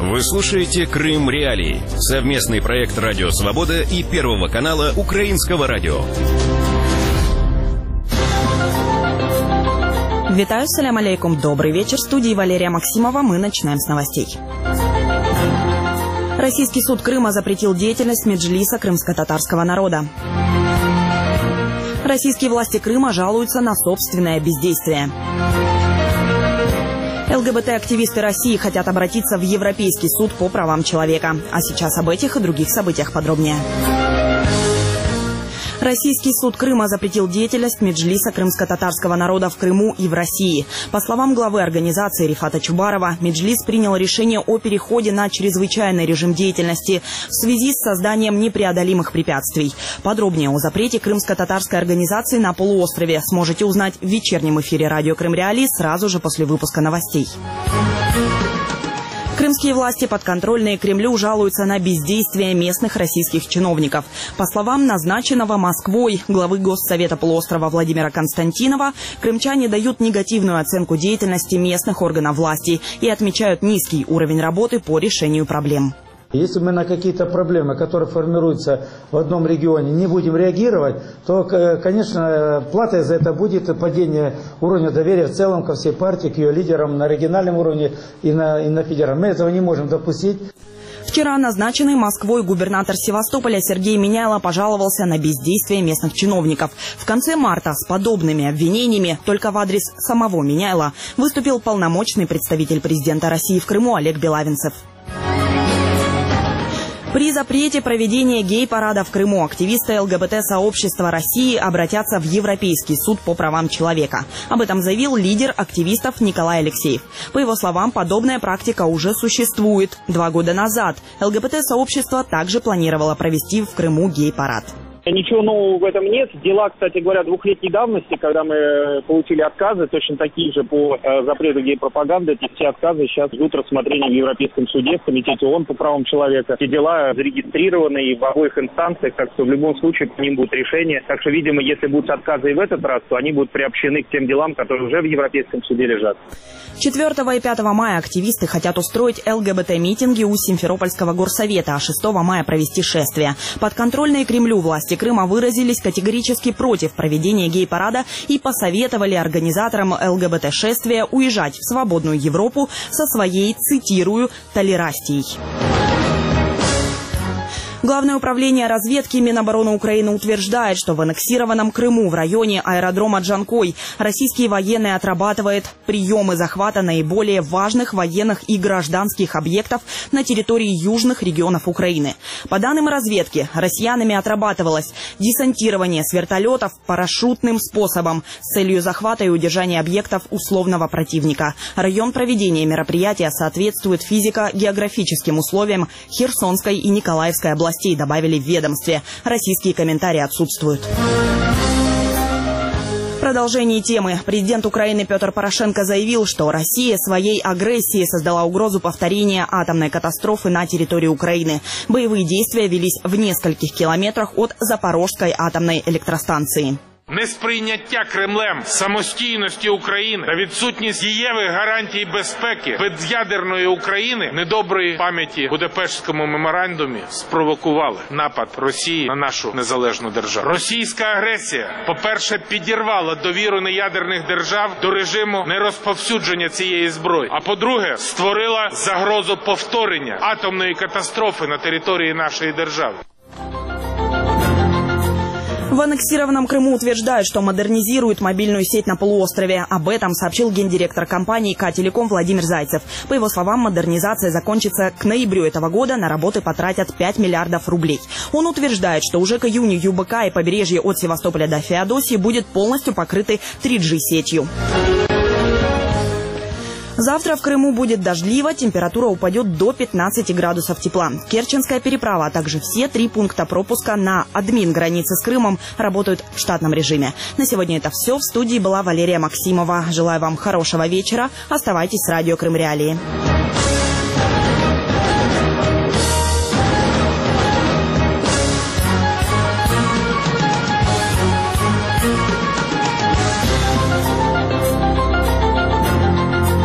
Вы слушаете «Крым Реалии» — совместный проект «Радио Свобода» и Первого канала Украинского радио. Витаю, салям алейкум, добрый вечер. В студии Валерия Максимова. Мы начинаем с новостей. Российский суд Крыма запретил деятельность меджлиса крымско-татарского народа. Российские власти Крыма жалуются на собственное бездействие. ЛГБТ-активисты России хотят обратиться в Европейский суд по правам человека. А сейчас об этих и других событиях подробнее. Российский суд Крыма запретил деятельность меджлиса крымско-татарского народа в Крыму и в России. По словам главы организации Рифата Чубарова, меджлис принял решение о переходе на чрезвычайный режим деятельности в связи с созданием непреодолимых препятствий. Подробнее о запрете крымско-татарской организации на полуострове сможете узнать в вечернем эфире радио «Крым Реалии» сразу же после выпуска новостей. Крымские власти, подконтрольные Кремлю, жалуются на бездействие местных российских чиновников. По словам назначенного Москвой главы Госсовета полуострова Владимира Константинова, крымчане дают негативную оценку деятельности местных органов власти и отмечают низкий уровень работы по решению проблем. Если мы на какие-то проблемы, которые формируются в одном регионе, не будем реагировать, то, конечно, платой за это будет падение уровня доверия в целом ко всей партии, к ее лидерам на региональном уровне и на федеральном. Мы этого не можем допустить. Вчера назначенный Москвой губернатор Севастополя Сергей Миняйло пожаловался на бездействие местных чиновников. В конце марта с подобными обвинениями только в адрес самого Миняйло выступил полномочный представитель президента России в Крыму Олег Белавинцев. При запрете проведения гей-парада в Крыму активисты ЛГБТ-сообщества России обратятся в Европейский суд по правам человека. Об этом заявил лидер активистов Николай Алексеев. По его словам, подобная практика уже существует. 2 года назад ЛГБТ-сообщество также планировало провести в Крыму гей-парад. Ничего нового в этом нет. Дела, кстати говоря, 2-летней давности, когда мы получили отказы, точно такие же по запрету гей-пропаганды. Эти все отказы сейчас ждут рассмотрения в Европейском суде, в Комитете ООН по правам человека. Эти дела зарегистрированы и в обоих инстанциях, так что в любом случае по ним будет решение. Так что, видимо, если будут отказы и в этот раз, то они будут приобщены к тем делам, которые уже в Европейском суде лежат. 4 и 5 мая активисты хотят устроить ЛГБТ-митинги у Симферопольского горсовета, а 6 мая провести шествие. Подконтрольные Кремлю власти Крыма выразились категорически против проведения гей-парада и посоветовали организаторам ЛГБТ-шествия уезжать в свободную Европу со своей, цитирую, толерастией. Главное управление разведки Минобороны Украины утверждает, что в аннексированном Крыму в районе аэродрома Джанкой российские военные отрабатывают приемы захвата наиболее важных военных и гражданских объектов на территории южных регионов Украины. По данным разведки, россиянами отрабатывалось десантирование с вертолетов парашютным способом с целью захвата и удержания объектов условного противника. Район проведения мероприятия соответствует физико-географическим условиям Херсонской и Николаевской областей, добавили в ведомстве. Российские комментарии отсутствуют. В продолжении темы президент Украины Петр Порошенко заявил, что Россия своей агрессией создала угрозу повторения атомной катастрофы на территории Украины. Боевые действия велись в нескольких километрах от Запорожской атомной электростанции. Несприйняття Кремлем самостійності України та відсутність дієвих гарантій безпеки без'ядерної України недоброї пам'яті Будапештському меморандумі спровокували напад Росії на нашу незалежну державу. Російська агресія, по-перше, підірвала довіру неядерних держав до режиму нерозповсюдження цієї зброї, а по-друге, створила загрозу повторення атомної катастрофи на території нашої держави. В аннексированном Крыму утверждают, что модернизируют мобильную сеть на полуострове. Об этом сообщил гендиректор компании «К-Телеком» Владимир Зайцев. По его словам, модернизация закончится к ноябрю этого года. На работы потратят 5 миллиардов рублей. Он утверждает, что уже к июню ЮБК и побережье от Севастополя до Феодосии будет полностью покрыты 3G-сетью. Завтра в Крыму будет дождливо, температура упадет до 15 градусов тепла. Керченская переправа, а также все 3 пункта пропуска на админ-границе с Крымом работают в штатном режиме. На сегодня это все. В студии была Валерия Максимова. Желаю вам хорошего вечера. Оставайтесь с радио «Крым Реалии».